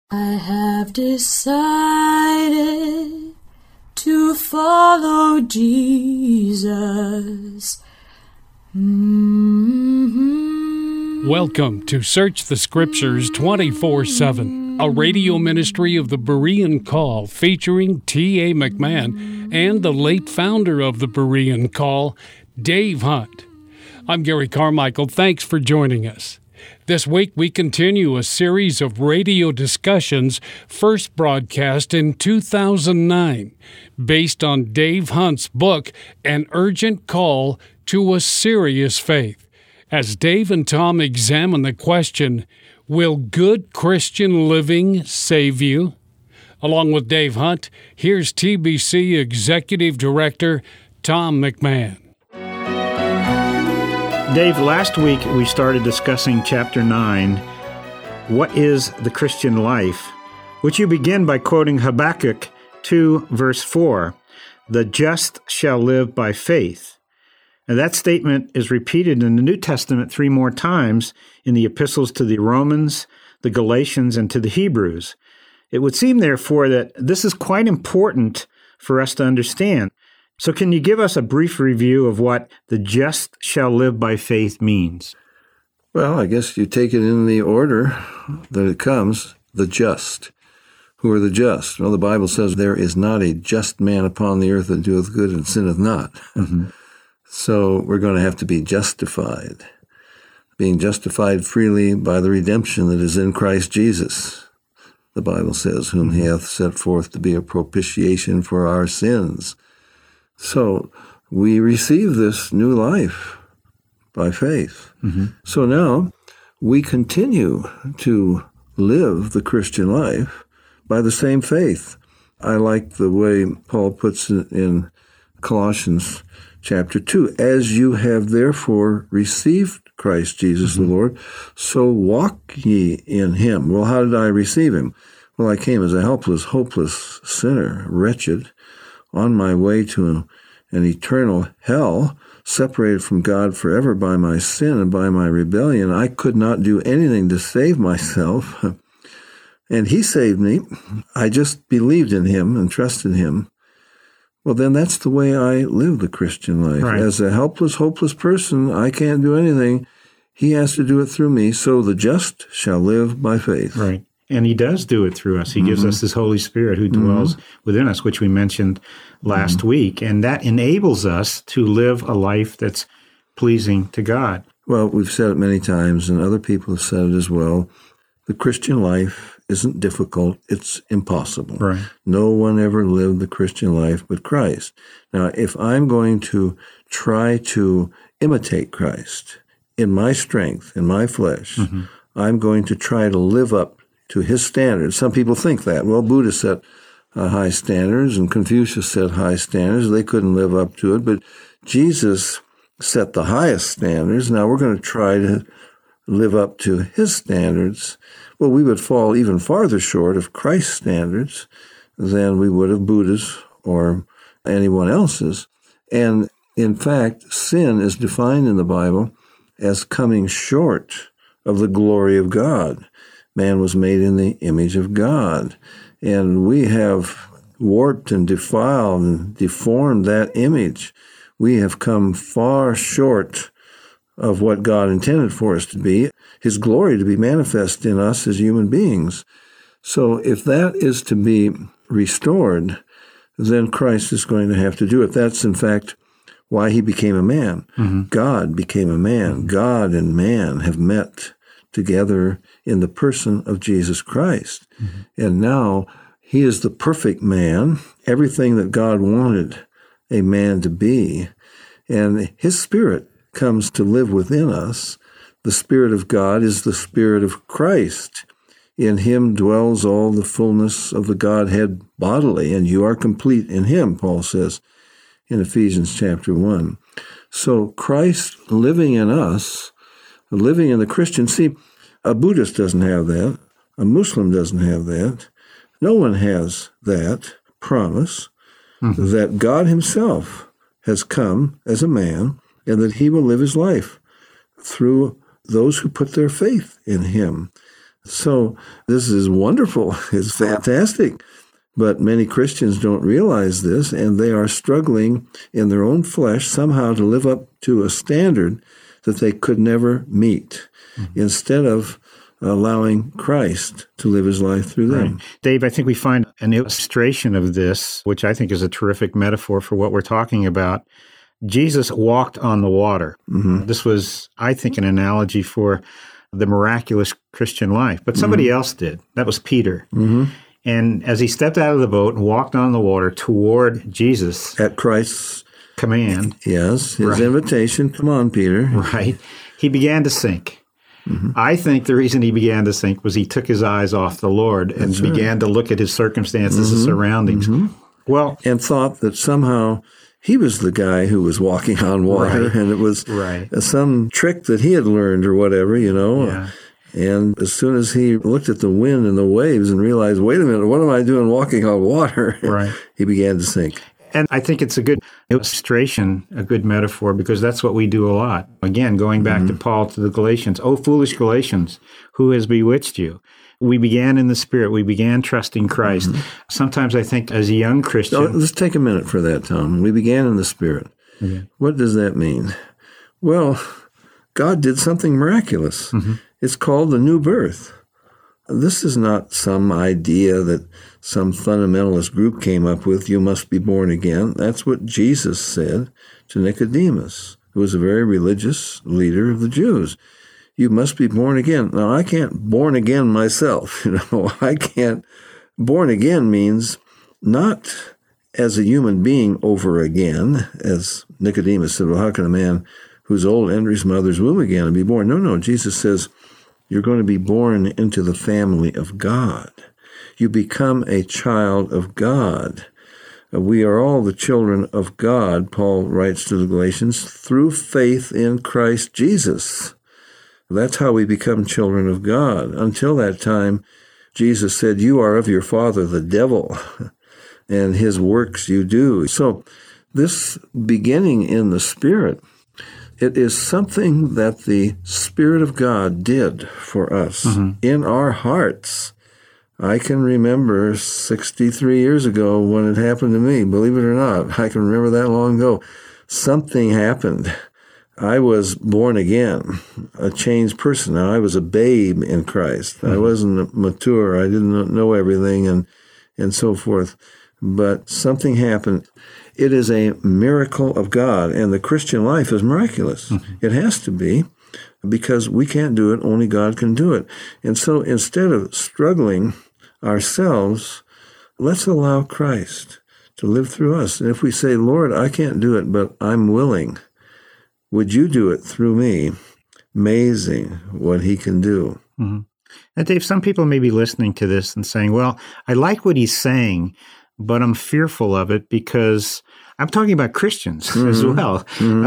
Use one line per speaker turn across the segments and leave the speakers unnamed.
I have decided to follow Jesus.
Welcome to Search the Scriptures 24/7, a radio ministry of the Berean Call featuring T.A. McMahon and the late founder of the Berean Call, Dave Hunt. I'm Gary Carmichael. Thanks for joining us. This week we continue a series of radio discussions first broadcast in 2009, based on Dave Hunt's book, An Urgent Call to a Serious Faith. As Dave and Tom examine the question, will good Christian living save you? Along with Dave Hunt, here's TBC Executive Director Tom McMahon.
Dave, last week we started discussing Chapter 9, What is the Christian Life?, which you begin by quoting Habakkuk 2, verse 4, "The just shall live by faith." And that statement is repeated in the New Testament 3 more times in the epistles to the Romans, the Galatians, and to the Hebrews. It would seem, therefore, that this is quite important for us to understand. So can you give us a brief review of what the just shall live by faith means?
Well, I guess you take it in the order that it comes, the just. Who are the just? Well, the Bible says there is not a just man upon the earth that doeth good and sinneth not. Mm-hmm. So we're going to have to be justified, being justified freely by the redemption that is in Christ Jesus. The Bible says, whom he hath set forth to be a propitiation for our sins. So we receive this new life by faith. Mm-hmm. So now we continue to live the Christian life by the same faith. I like the way Paul puts it in Colossians chapter 2. As you have therefore received Christ Jesus the Lord, so walk ye in him. Well, how did I receive him? Well, I came as a helpless, hopeless sinner, wretched, on my way to an eternal hell, separated from God forever by my sin and by my rebellion. I could not do anything to save myself, and he saved me. I just believed in him and trusted him. Well, then that's the way I live the Christian life. Right. As a helpless, hopeless person, I can't do anything. He has to do it through me. So the just shall live by faith.
Right. And he does do it through us. He gives us his Holy Spirit who dwells within us, which we mentioned last week. And that enables us to live a life that's pleasing to God.
Well, we've said it many times, and other people have said it as well. The Christian life isn't difficult. It's impossible.
Right.
No one ever lived the Christian life but Christ. Now, if I'm going to try to imitate Christ in my strength, in my flesh, I'm going to try to live up to his standards. Some people think that. Well, Buddha set high standards, and Confucius set high standards. They couldn't live up to it, but Jesus set the highest standards. Now we're going to try to live up to his standards. Well, we would fall even farther short of Christ's standards than we would of Buddha's or anyone else's. And in fact, sin is defined in the Bible as coming short of the glory of God. Man was made in the image of God, and we have warped and defiled and deformed that image. We have come far short of what God intended for us to be, his glory to be manifest in us as human beings. So if that is to be restored, then Christ is going to have to do it. That's, in fact, why he became a man. God became a man. God and man have met together in the person of Jesus Christ. And now he is the perfect man, everything that God wanted a man to be. And his Spirit comes to live within us. The Spirit of God is the Spirit of Christ. In him dwells all the fullness of the Godhead bodily, and you are complete in him, Paul says in Ephesians chapter 1. So Christ living in us, living in the Christian. See, a Buddhist doesn't have that. A Muslim doesn't have that. No one has that promise that God himself has come as a man and that he will live his life through those who put their faith in him. So this is wonderful. It's fantastic. But many Christians don't realize this, and they are struggling in their own flesh somehow to live up to a standard that they could never meet, instead of allowing Christ to live his life through them.
Right. Dave, I think we find an illustration of this, which I think is a terrific metaphor for what we're talking about. Jesus walked on the water. This was, I think, an analogy for the miraculous Christian life. But somebody else did. That was Peter. And as he stepped out of the boat and walked on the water toward Jesus,
At Christ's
command,
yes, his invitation, come on, Peter.
right, he began to sink. I think the reason he began to sink was he took his eyes off the Lord and began to look at his circumstances and surroundings. Well,
And thought that somehow he was the guy who was walking on water,
Right.
and it was
Right.
some trick that he had learned or whatever,
Yeah.
And as soon as he looked at the wind and the waves and realized, wait a minute, what am I doing walking on water?
Right.
He began to sink.
And I think it's a good illustration, a good metaphor, because that's what we do a lot. Again, going back to Paul to the Galatians, "O foolish Galatians, who has bewitched you?" We began in the Spirit. We began trusting Christ. Sometimes I think as a young Christian...
So let's take a minute for that, Tom. We began in the Spirit. What does that mean? Well, God did something miraculous. It's called the new birth. This is not some idea that some fundamentalist group came up with, you must be born again. That's what Jesus said to Nicodemus, who was a very religious leader of the Jews. You must be born again. Now, I can't born again myself. I can't. Born again means not as a human being over again, as Nicodemus said, well, how can a man who's old enter his mother's womb again and be born? No, Jesus says, you're going to be born into the family of God. You become a child of God. We are all the children of God, Paul writes to the Galatians, through faith in Christ Jesus. That's how we become children of God. Until that time, Jesus said, you are of your father, the devil, and his works you do. So this beginning in the Spirit, it is something that the Spirit of God did for us in our hearts. I can remember 63 years ago when it happened to me, believe it or not. I can remember that long ago. Something happened. I was born again, a changed person. Now, I was a babe in Christ. I wasn't mature. I didn't know everything and so forth. But something happened. It is a miracle of God, and the Christian life is miraculous. It has to be, because we can't do it, only God can do it. And so instead of struggling ourselves, let's allow Christ to live through us. And if we say, Lord, I can't do it, but I'm willing, would you do it through me? Amazing what he can do.
Now, Dave, some people may be listening to this and saying, well, I like what he's saying, but I'm fearful of it because I'm talking about Christians as well.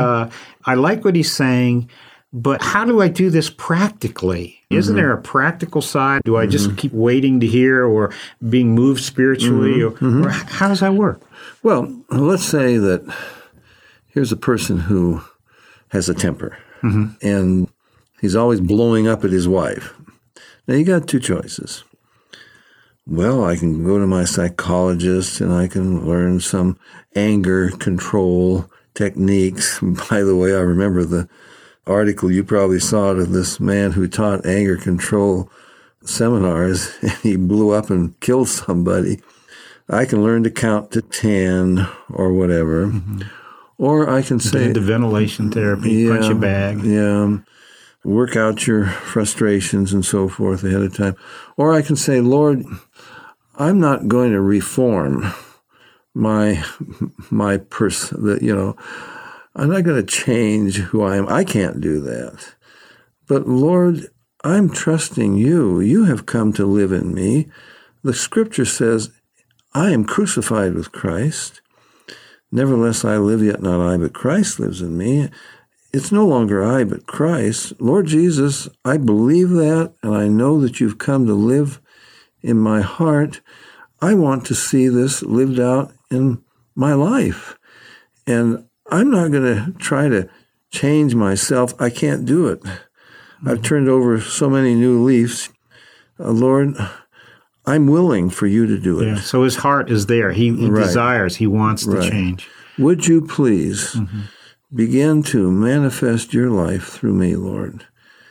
I like what he's saying, but how do I do this practically? Isn't there a practical side? Do I just keep waiting to hear or being moved spiritually? Or how does that work?
Well, let's say that here's a person who has a temper, and he's always blowing up at his wife. Now, you got two choices. Well, I can go to my psychologist and I can learn some anger control techniques. By the way, I remember the article you probably saw of this man who taught anger control seminars, and he blew up and killed somebody. I can learn to count to 10 or whatever. Or I can say...
Into ventilation therapy, punch a bag.
Yeah. Work out your frustrations and so forth ahead of time. Or I can say, Lord, I'm not going to reform my person. I'm not going to change who I am. I can't do that. But Lord, I'm trusting you. You have come to live in me. The Scripture says, I am crucified with Christ. Nevertheless, I live, yet not I, but Christ lives in me. It's no longer I, but Christ. Lord Jesus, I believe that, and I know that you've come to live in my heart. I want to see this lived out in my life. And I'm not going to try to change myself. I can't do it. I've turned over so many new leaves. Lord, I'm willing for you to do it.
Yeah. So his heart is there. He
Right.
desires, he wants to
Right.
change.
Would you please begin to manifest your life through me, Lord?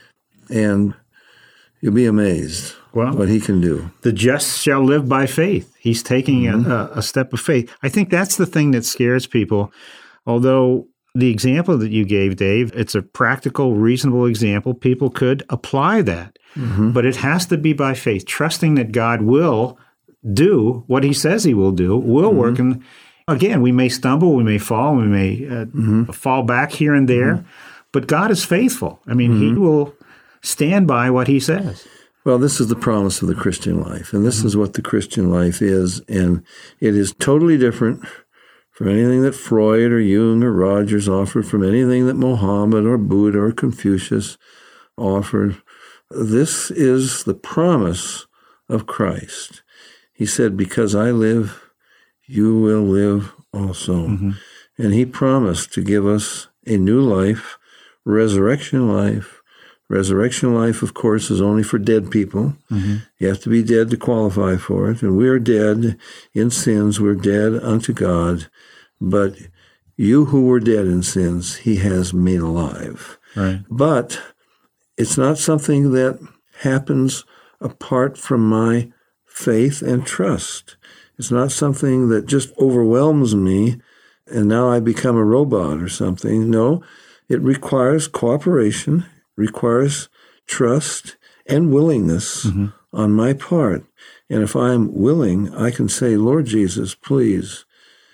And you'll be amazed
Well,
what he can do.
the just shall live by faith. He's taking a step of faith. I think that's the thing that scares people. Although the example that you gave, Dave, it's a practical, reasonable example. People could apply that. But it has to be by faith, trusting that God will do what he says he will do, will work. And again, we may stumble, we may fall, we may fall back here and there, but God is faithful. I mean, he will stand by what he says.
Well, this is the promise of the Christian life, and this is what the Christian life is, and it is totally different from anything that Freud or Jung or Rogers offered, from anything that Mohammed or Buddha or Confucius offered. This is the promise of Christ. He said, because I live, you will live also. And he promised to give us a new life, resurrection life. Resurrection life, of course, is only for dead people. You have to be dead to qualify for it. And we are dead in sins. We're dead unto God. But you who were dead in sins, he has made alive.
Right.
But it's not something that happens apart from my faith and trust. It's not something that just overwhelms me and now I become a robot or something. No, it requires cooperation, requires trust and willingness on my part. And if I'm willing, I can say, Lord Jesus, please,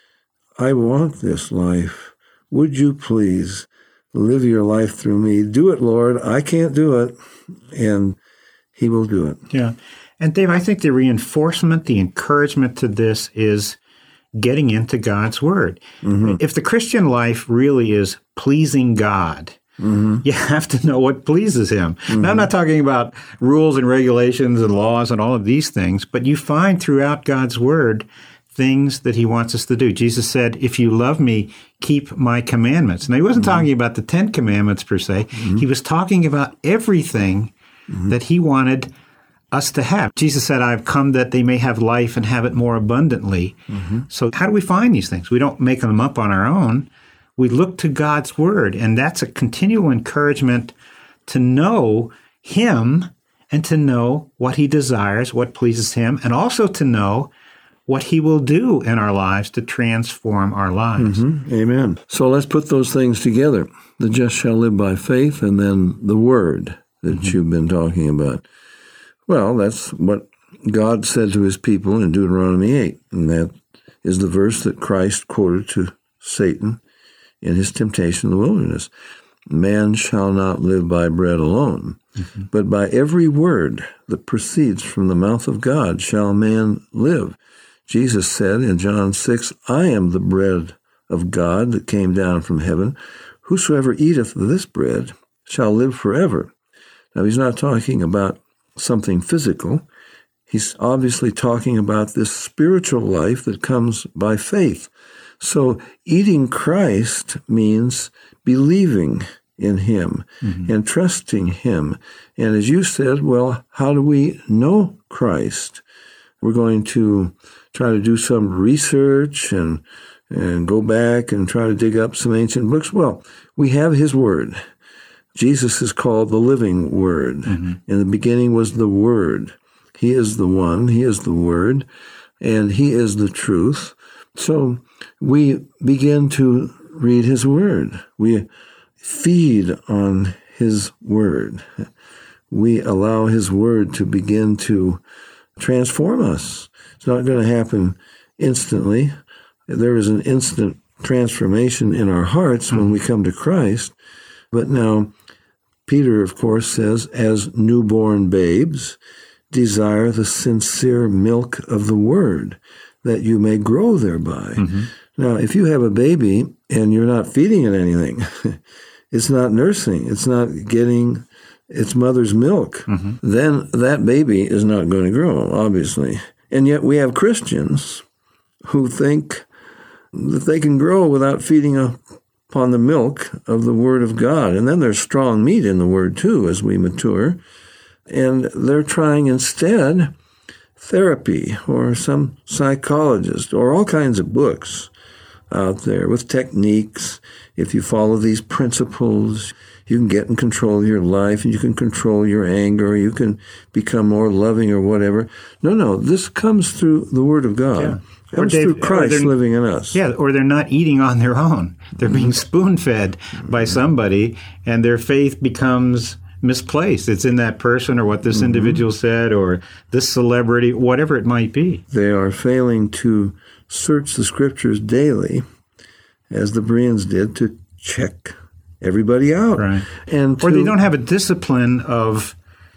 I want this life. Would you please live your life through me? Do it, Lord. I can't do it. And he will do it.
Yeah. And Dave, I think the reinforcement, the encouragement to this is getting into God's Word. If the Christian life really is pleasing God, you have to know what pleases him. Now, I'm not talking about rules and regulations and laws and all of these things, but you find throughout God's Word things that he wants us to do. Jesus said, if you love me, keep my commandments. Now, he wasn't talking about the 10 commandments per se. He was talking about everything that he wanted us to have. Jesus said, I've come that they may have life and have it more abundantly. So how do we find these things? We don't make them up on our own. We look to God's Word, and that's a continual encouragement to know him and to know what he desires, what pleases him, and also to know what he will do in our lives to transform our lives.
Amen. So let's put those things together. The just shall live by faith, and then the Word that you've been talking about. Well, that's what God said to his people in Deuteronomy 8, and that is the verse that Christ quoted to Satan in his temptation in the wilderness. Man shall not live by bread alone, but by every word that proceeds from the mouth of God shall man live. Jesus said in John 6, I am the bread of God that came down from heaven. Whosoever eateth this bread shall live forever. Now, he's not talking about something physical. He's obviously talking about this spiritual life that comes by faith. So eating Christ means believing in him and trusting him. And as you said, well, how do we know Christ? We're going to try to do some research and go back and try to dig up some ancient books. Well, we have his Word. Jesus is called the living Word. In the beginning was the Word. He is the one, he is the Word, and he is the truth. So we begin to read his Word. We feed on his Word. We allow his Word to begin to transform us. It's not going to happen instantly. There is an instant transformation in our hearts when we come to Christ. But now, Peter, of course, says, as newborn babes, desire the sincere milk of the Word, that you may grow thereby. Now, if you have a baby and you're not feeding it anything, it's not nursing, it's not getting its mother's milk, then that baby is not going to grow, obviously. And yet we have Christians who think that they can grow without feeding upon the milk of the Word of God. And then there's strong meat in the Word, too, as we mature. And they're trying instead therapy or some psychologist or all kinds of books out there with techniques. If you follow these principles, you can get in control of your life and you can control your anger. You can become more loving or whatever. No, this comes through the Word of God.
Yeah.
It comes through Christ living in us.
Yeah, or they're not eating on their own. They're being spoon-fed by somebody, and their faith becomes misplaced. It's in that person or what this individual said or this celebrity, whatever it might be.
They are failing to search the Scriptures daily, as the Bereans did, to check everybody out.
Right.
Or
they don't have a discipline of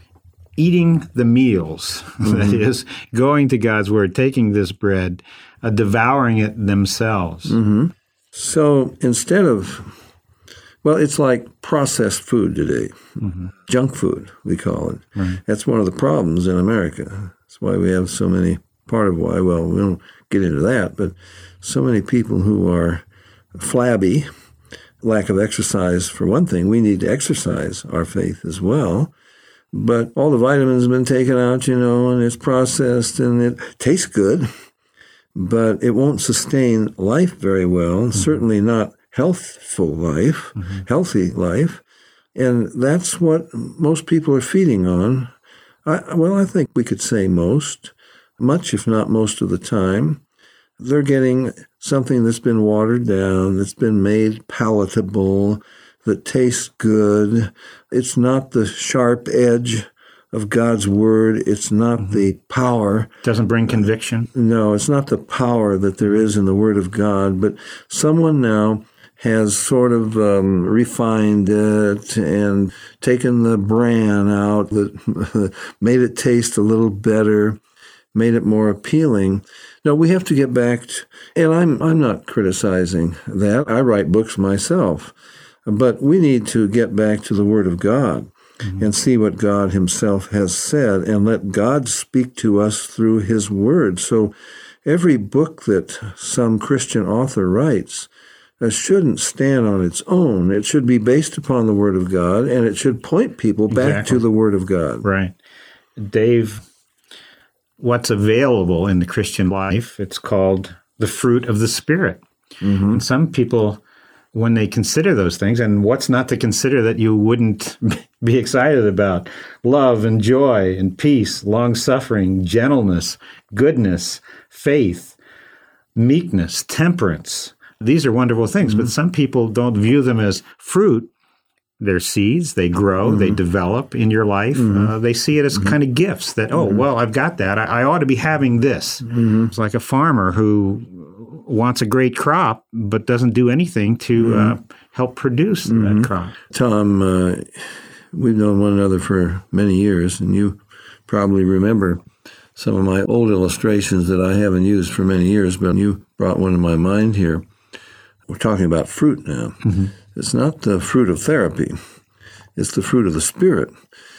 eating the meals, that is, going to God's Word, taking this bread, devouring it themselves.
So instead of, it's like processed food today. Junk food, we call it.
Right.
That's one of the problems in America. That's why we have so many, part of why, we don't get into that, but so many people who are flabby, lack of exercise for one thing. We need to exercise our faith as well. But all the vitamins have been taken out, and it's processed and it tastes good, but it won't sustain life very well, certainly not healthful life, healthy life. And that's what most people are feeding on. I think we could say much if not most of the time. They're getting something that's been watered down, that's been made palatable, that tastes good. It's not the sharp edge of God's Word. It's not the power.
Doesn't bring conviction.
No, it's not the power that there is in the Word of God. But someone now has sort of refined it and taken the bran out, that made it taste a little better, made it more appealing. No, we have to get back to, and I'm not criticizing that. I write books myself. But we need to get back to the Word of God and see what God Himself has said and let God speak to us through His Word. So every book that some Christian author writes shouldn't stand on its own. It should be based upon the Word of God, and it should point people back to the Word of God.
Right. Dave, what's available in the Christian life, it's called the fruit of the Spirit. And some people, when they consider those things, and what's not to consider that you wouldn't be excited about? Love and joy and peace, long-suffering, gentleness, goodness, faith, meekness, temperance. These are wonderful things, but some people don't view them as fruit. They're seeds, they grow, they develop in your life. They see it as kind of gifts that, I've got that. I ought to be having this. It's like a farmer who wants a great crop, but doesn't do anything to help produce that crop.
Tom, we've known one another for many years, and you probably remember some of my old illustrations that I haven't used for many years, but you brought one to my mind here. We're talking about fruit now. It's not the fruit of therapy. It's the fruit of the Spirit.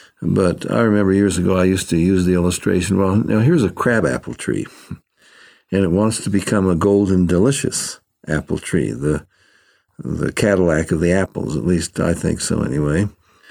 But I remember years ago I used to use the illustration, now here's a crabapple tree. And it wants to become a golden, delicious apple tree, the Cadillac of the apples, at least I think so anyway.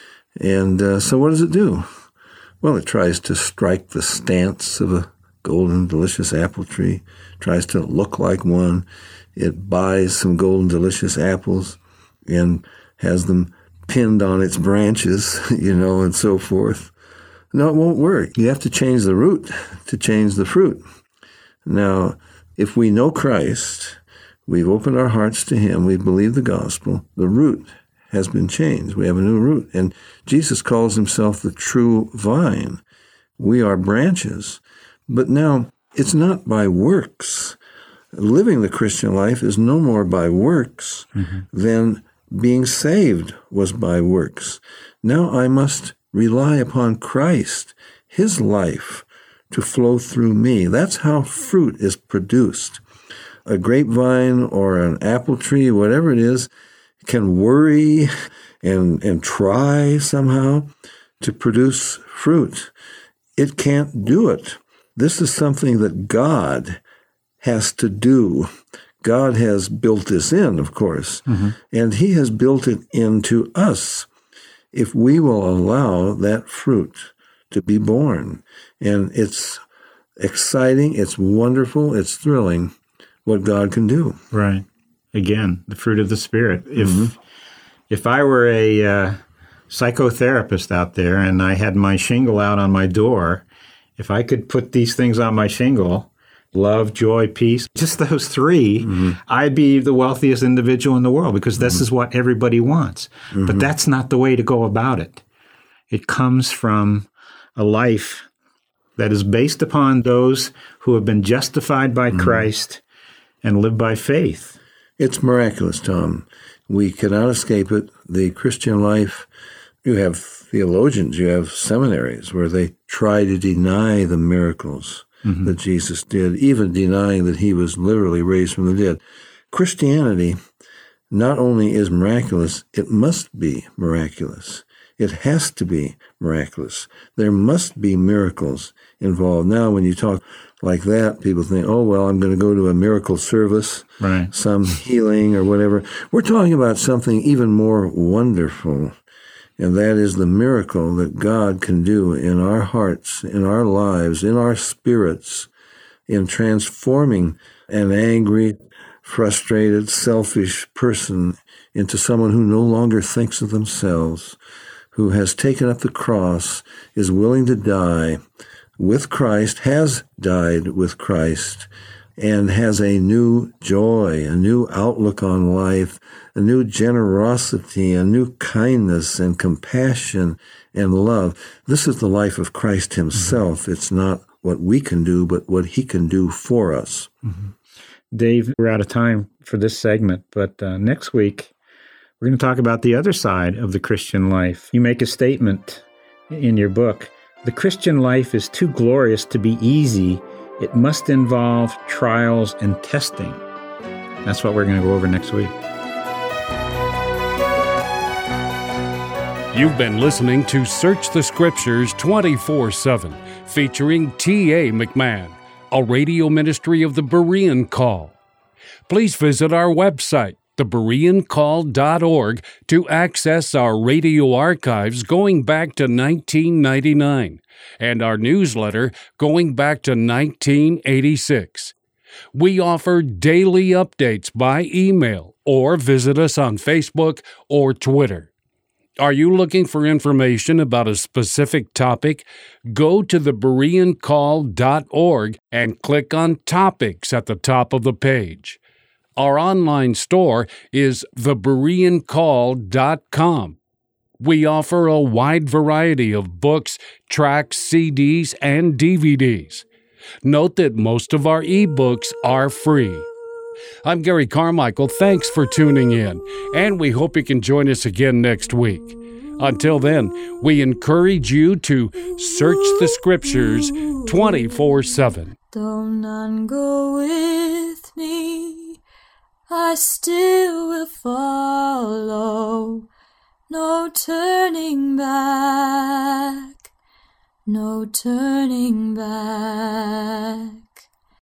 And so what does it do? Well, it tries to strike the stance of a golden, delicious apple tree, tries to look like one. It buys some golden, delicious apples and has them pinned on its branches, and so forth. No, it won't work. You have to change the root to change the fruit. Now, if we know Christ, we've opened our hearts to Him, we've believed the gospel, the root has been changed. We have a new root. And Jesus calls Himself the true vine. We are branches. But now, it's not by works. Living the Christian life is no more by works than being saved was by works. Now I must rely upon Christ, His life, to flow through me. That's how fruit is produced. A grapevine or an apple tree, whatever it is, can worry and try somehow to produce fruit. It can't do it. This is something that God has to do. God has built this in, of course, and He has built it into us. If we will allow that fruit to be born. And it's exciting, it's wonderful, it's thrilling what God can do.
Right. Again, the fruit of the Spirit. If I were a psychotherapist out there and I had my shingle out on my door, if I could put these things on my shingle, love, joy, peace, just those three, I'd be the wealthiest individual in the world, because this is what everybody wants. But that's not the way to go about it. It comes from a life that is based upon those who have been justified by Christ and live by faith.
It's miraculous, Tom. We cannot escape it. The Christian life, you have theologians, you have seminaries where they try to deny the miracles that Jesus did, even denying that he was literally raised from the dead. Christianity not only is miraculous, it must be miraculous. It has to be miraculous. There must be miracles involved. Now, when you talk like that, people think, oh, well, I'm going to go to a miracle service, some healing or whatever. We're talking about something even more wonderful, and that is the miracle that God can do in our hearts, in our lives, in our spirits, in transforming an angry, frustrated, selfish person into someone who no longer thinks of themselves, who has taken up the cross, is willing to die with Christ, has died with Christ, and has a new joy, a new outlook on life, a new generosity, a new kindness and compassion and love. This is the life of Christ himself. It's not what we can do, but what he can do for us.
Dave, we're out of time for this segment, but next week we're going to talk about the other side of the Christian life. You make a statement in your book: the Christian life is too glorious to be easy. It must involve trials and testing. That's what we're going to go over next week.
You've been listening to Search the Scriptures 24/7, featuring T.A. McMahon, a radio ministry of the Berean Call. Please visit our website, thebereancall.org, to access our radio archives going back to 1999 and our newsletter going back to 1986. We offer daily updates by email or visit us on Facebook or Twitter. Are you looking for information about a specific topic? Go to thebereancall.org and click on Topics at the top of the page. Our online store is thebereancall.com. We offer a wide variety of books, tracts, CDs, and DVDs. Note that most of our ebooks are free. I'm Gary Carmichael. Thanks for tuning in, and we hope you can join us again next week. Until then, we encourage you to search the Scriptures 24/7.
Though none go with me, I still will follow. No turning back, no turning back.